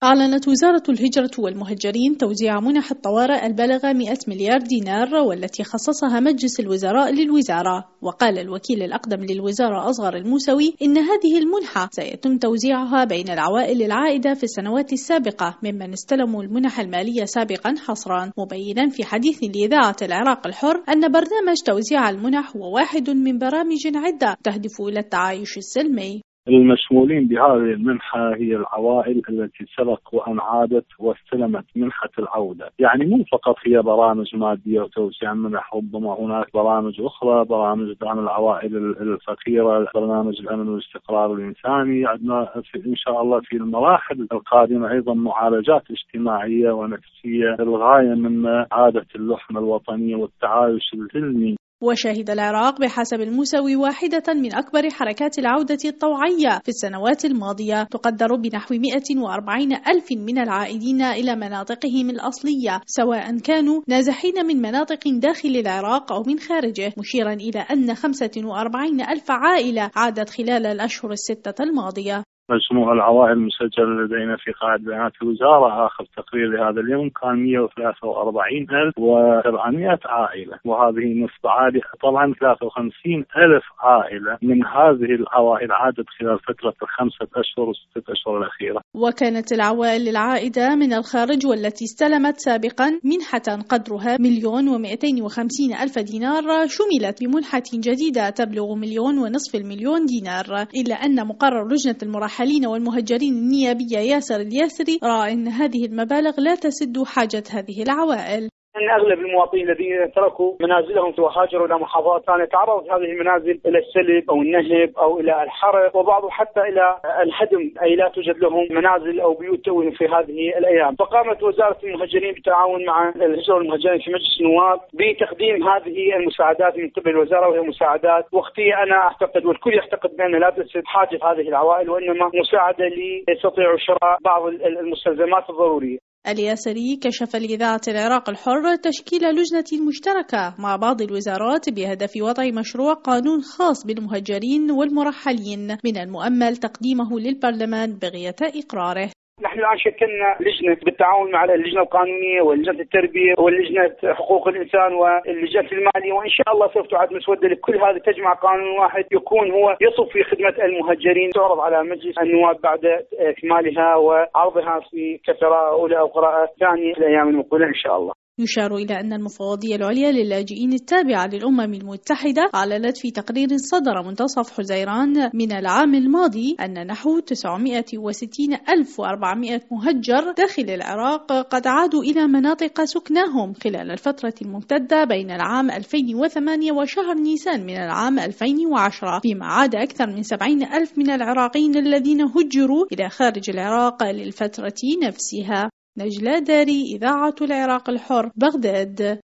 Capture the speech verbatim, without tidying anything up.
أعلنت وزارة الهجرة والمهجرين توزيع منح الطوارئ البالغة مئة مليار دينار والتي خصصها مجلس الوزراء للوزارة. وقال الوكيل الأقدم للوزارة أصغر الموسوي إن هذه المنحة سيتم توزيعها بين العوائل العائدة في السنوات السابقة ممن استلموا المنح المالية سابقا حصرا، مبينا في حديث لإذاعة العراق الحر أن برنامج توزيع المنح هو واحد من برامج عدة تهدف إلى التعايش السلمي. المشمولين بهذه المنحة هي العوائل التي سبق وأن عادت واستلمت منحة العودة، يعني مو فقط هي برامج مادية وتوسيع منح، ربما هناك برامج أخرى، برامج دعم العوائل الفقيرة، برنامج الأمن والاستقرار الإنساني. عندنا إن شاء الله في المراحل القادمة أيضا معالجات اجتماعية ونفسية للغاية من إعادة اللحمة الوطنية والتعايش السلمي. وشهد العراق بحسب الموسوي واحدة من أكبر حركات العودة الطوعية في السنوات الماضية، تقدر بنحو مئة وأربعين ألف من العائدين إلى مناطقهم الأصلية، سواء كانوا نازحين من مناطق داخل العراق أو من خارجه، مشيرا إلى أن خمسة وأربعين ألف عائلة عادت خلال الأشهر الستة الماضية. مجموع العوائل المسجلة لدينا في قاعدة بيانات الوزارة آخر تقرير لهذا اليوم كان مئة وثلاثة وأربعين ألف وسبعمئة عائلة، وهذه نسبة عالية. طبعا ثلاثة وخمسين ألف عائلة من هذه العوائل عادت خلال فترة الخمسة أشهر وستة أشهر الأخيرة. وكانت العوائل العائدة من الخارج والتي استلمت سابقا منحة قدرها مليون ومئتين وخمسين ألف دينار شملت بمنحة جديدة تبلغ مليون ونصف المليون دينار، إلا أن مقرر لجنة المرحلين المرحلين والمهجرين النيابية ياسر الياسري رأى أن هذه المبالغ لا تسد حاجة هذه العوائل. أن أغلب المواطنين الذين تركوا منازلهم وهاجروا إلى محافظات ثانية تعرضت هذه المنازل إلى السلب أو النهب أو إلى الحرق، وبعض حتى إلى الهدم، أي لا توجد لهم منازل أو بيوت تؤويهم في هذه الأيام. فقامت وزارة المهجرين بالتعاون مع الهجرة والمهجرين في مجلس النواب بتقديم هذه المساعدات من قبل الوزارة، وهي مساعدات وقتية. أنا أعتقد والكل يعتقد بأن لا تسد حاجة هذه العوائل، وإنما مساعدة ليستطيعوا شراء بعض المستلزمات الضرورية. الياسري كشف لإذاعة العراق الحر تشكيل لجنة مشتركة مع بعض الوزارات بهدف وضع مشروع قانون خاص بالمهجرين والمرحلين من المؤمل تقديمه للبرلمان بغية إقراره. نحن الآن شكلنا لجنة بالتعاون مع اللجنة القانونية واللجنة التربية واللجنة حقوق الإنسان واللجنة المالية، وإن شاء الله سوف تعد مسودة لكل هذا، تجمع قانون واحد يكون هو يصب في خدمة المهجرين، تعرض على مجلس النواب بعد إكمالها وعرضها في كقراءة أولى أو قراءة ثانية الأيام المقبلة إن شاء الله. يشار إلى أن المفوضية العليا للاجئين التابعة للأمم المتحدة أعلنت في تقرير صدر منتصف حزيران من العام الماضي أن نحو تسعمئة وستين ألف وأربعمئة مهجر داخل العراق قد عادوا إلى مناطق سكناهم خلال الفترة الممتدة بين العام ألفين وثمانية وشهر نيسان من العام ألفين وعشرة، فيما عاد أكثر من سبعين ألف من العراقيين الذين هجروا إلى خارج العراق للفترة نفسها. نجلاء داري، إذاعة العراق الحر، بغداد.